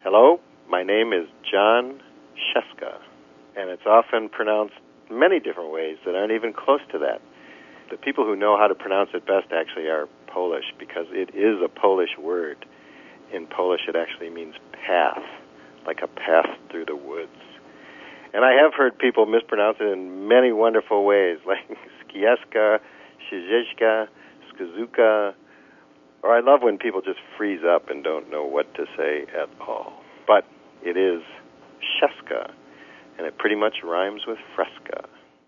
Hello, my name is John Sheska, and it's often pronounced many different ways that aren't even close to that. The people who know how to pronounce it best actually are Polish, because it is a Polish word. In Polish, it actually means path, like a path through the woods. And I have heard people mispronounce it in many wonderful ways, like Skieska, Shizyka, Skazuka, or I love when people just freeze up and don't know what to say at all. But it is Sheska, and it pretty much rhymes with Fresca.